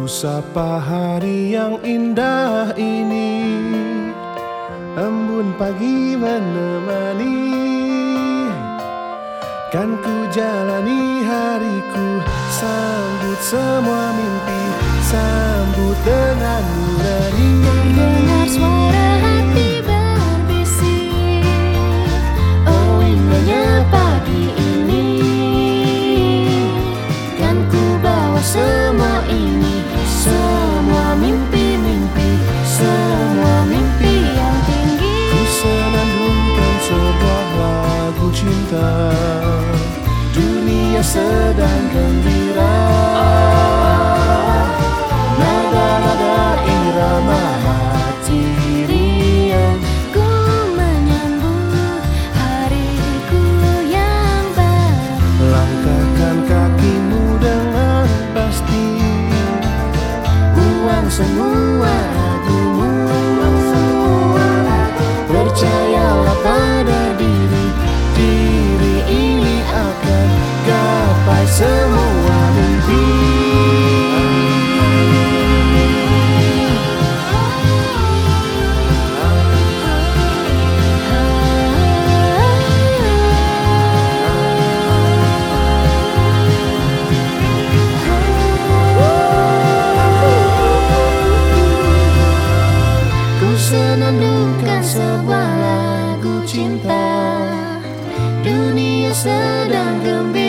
Ku sapa hari yang indah ini, embun pagi menemani. Kan ku jalani hariku, sambut semua mimpi, sambut dengan nurani. Dengar suara hati berbisik, oh indahnya pagi ini. Kan ku bawa semua ini, semua mimpi-mimpi, semua mimpi yang tinggi. Ku senandungkan sebuah lagu cinta, dunia sedang gembira. Nada-nada irama hati riang, Ku menyambut hariku yang baru. langkahkan kakimu dengan pasti, Buang semua ragumu, percayalah pada diri, diri ini akan gapai semua mimpi. Ku senandungkan sebuah lagu cinta, dunia sedang gembira.